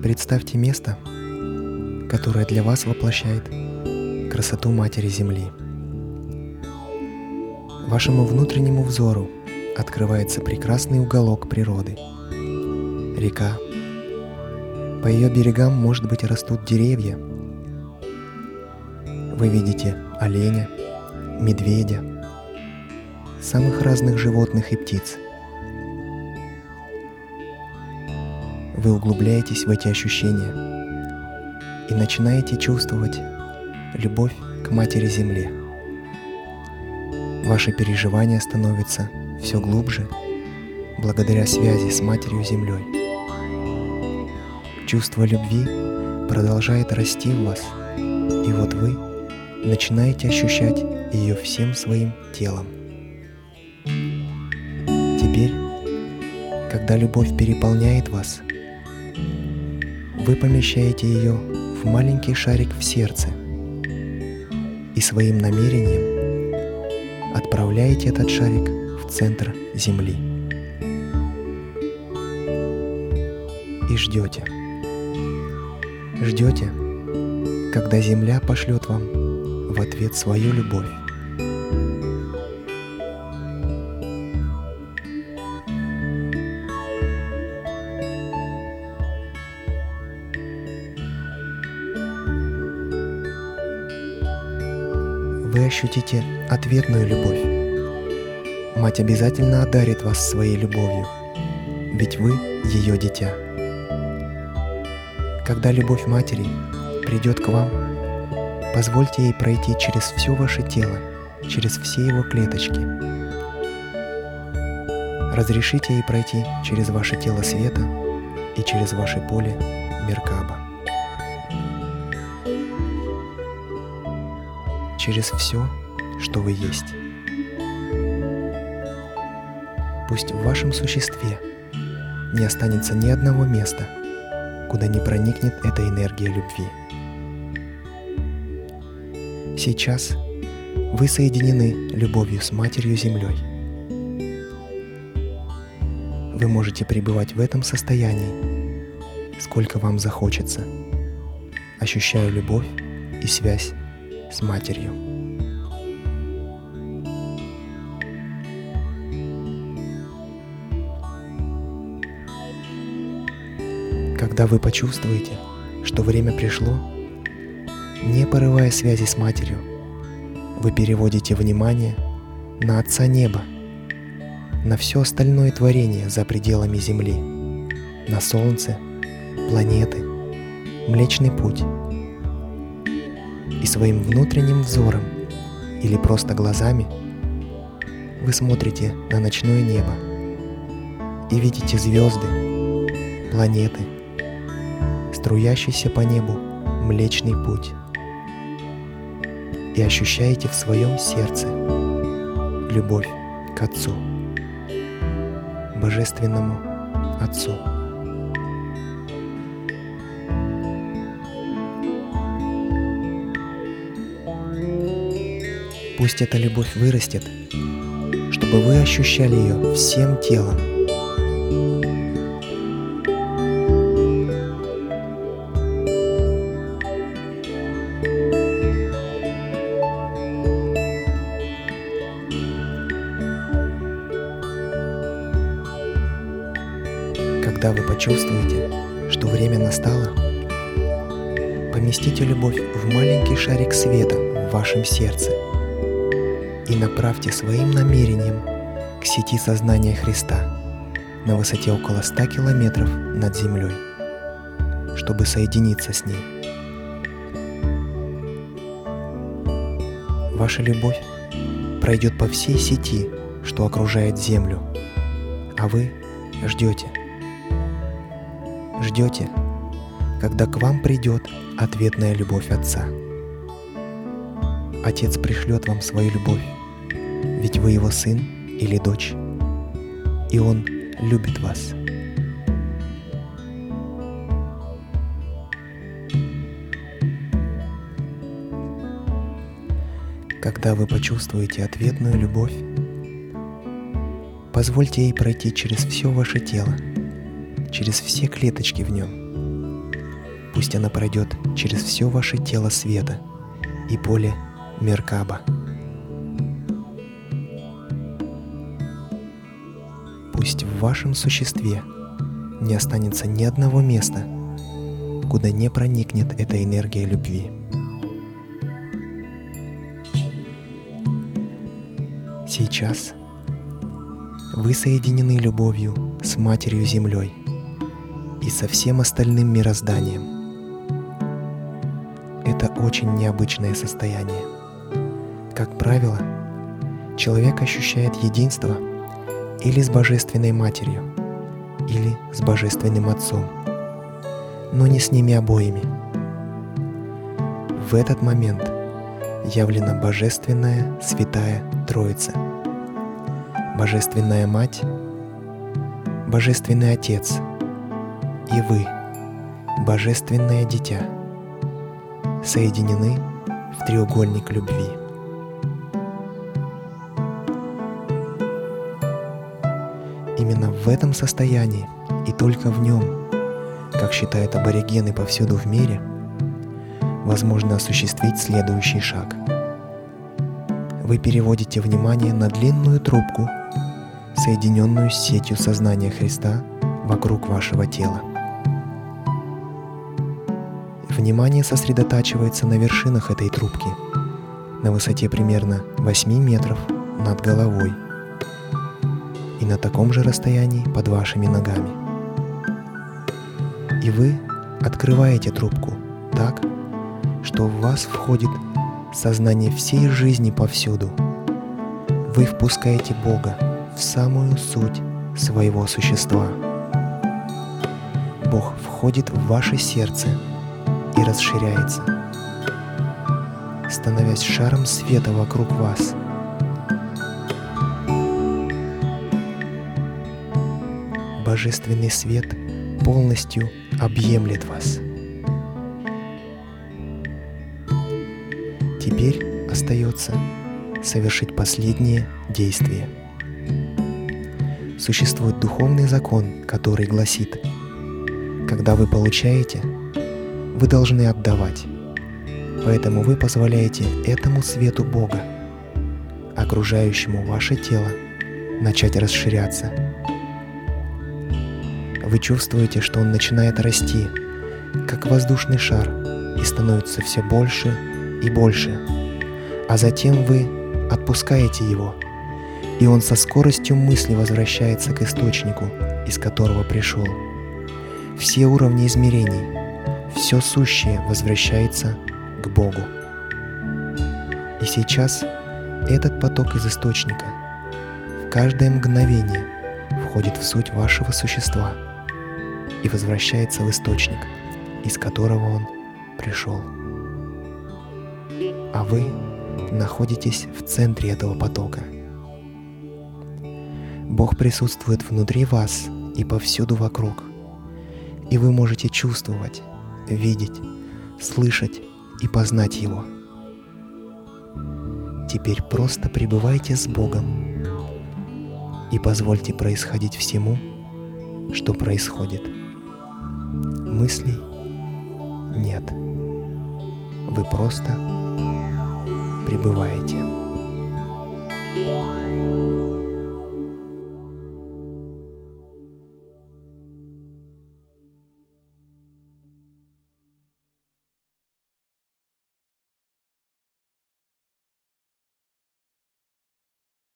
Представьте место, которое для вас воплощает красоту Матери Земли. Вашему внутреннему взору открывается прекрасный уголок природы. Река. По ее берегам, может быть, растут деревья. Вы видите оленя, медведя, самых разных животных и птиц. Вы углубляетесь в эти ощущения и начинаете чувствовать любовь к Матери Земле. Ваши переживания становятся все глубже благодаря связи с Матерью Землей. Чувство любви продолжает расти в вас, и вот вы начинаете ощущать ее всем своим телом. Теперь, когда любовь переполняет вас, вы помещаете ее в маленький шарик в сердце и своим намерением отправляете этот шарик в центр Земли. И ждете. Ждете, когда Земля пошлет вам в ответ свою любовь. Вы ощутите ответную любовь. Мать обязательно одарит вас своей любовью, ведь вы ее дитя. Когда любовь Матери придет к вам, позвольте ей пройти через все ваше тело, через все его клеточки. Разрешите ей пройти через ваше тело света и через ваше поле Меркаба. Через все, что вы есть. Пусть в вашем существе не останется ни одного места, куда не проникнет эта энергия любви. Сейчас вы соединены любовью с Матерью Землей. Вы можете пребывать в этом состоянии, сколько вам захочется, ощущая любовь и связь с Матерью. Когда вы почувствуете, что время пришло, не порывая связи с Матерью, вы переводите внимание на Отца Неба, на все остальное творение за пределами Земли, на Солнце, планеты, Млечный Путь. И своим внутренним взором или просто глазами вы смотрите на ночное небо и видите звезды, планеты, струящийся по небу Млечный Путь, и ощущаете в своем сердце любовь к Отцу, Божественному Отцу. Пусть эта любовь вырастет, чтобы вы ощущали ее всем телом. Когда вы почувствуете, что время настало, поместите любовь в маленький шарик света в вашем сердце и направьте своим намерением к сети сознания Христа на высоте около 100 километров над землей, чтобы соединиться с ней. Ваша любовь пройдет по всей сети, что окружает Землю, а вы ждете. Ждете, когда к вам придет ответная любовь Отца. Отец пришлет вам свою любовь, ведь вы его сын или дочь, и он любит вас. Когда вы почувствуете ответную любовь, позвольте ей пройти через все ваше тело, через все клеточки в нем, Пусть она пройдет через все ваше тело света и поле Меркаба. Пусть в вашем существе не останется ни одного места, куда не проникнет эта энергия любви. Сейчас вы соединены любовью с Матерью Землей и со всем остальным мирозданием. Это очень необычное состояние. Как правило, человек ощущает единство или с Божественной Матерью, или с Божественным Отцом, но не с ними обоими. В этот момент явлена Божественная Святая Троица, Божественная Мать, Божественный Отец и вы, Божественное Дитя, соединены в треугольник любви. Именно в этом состоянии и только в нем, как считают аборигены повсюду в мире, возможно осуществить следующий шаг. Вы переводите внимание на длинную трубку, соединенную с сетью сознания Христа вокруг вашего тела. Внимание сосредотачивается на вершинах этой трубки, на высоте примерно 8 метров над головой и на таком же расстоянии под вашими ногами. И вы открываете трубку так, что в вас входит сознание всей жизни повсюду. Вы впускаете Бога в самую суть своего существа. Бог входит в ваше сердце и расширяется, становясь шаром света вокруг вас. Божественный свет полностью объемлет вас. Теперь остается совершить последнее действие. Существует духовный закон, который гласит: когда вы получаете, вы должны отдавать. Поэтому вы позволяете этому свету Бога, окружающему ваше тело, начать расширяться. Вы чувствуете, что он начинает расти, как воздушный шар, и становится все больше и больше. А затем вы отпускаете его, и он со скоростью мысли возвращается к источнику, из которого пришел. Все уровни измерений, все сущее возвращается к Богу. И сейчас этот поток из источника в каждое мгновение входит в суть вашего существа и возвращается в источник, из которого он пришел. А вы находитесь в центре этого потока. Бог присутствует внутри вас и повсюду вокруг, и вы можете чувствовать, видеть, слышать и познать Его. Теперь просто пребывайте с Богом и позвольте происходить всему, что происходит. Мыслей нет. Вы просто пребываете.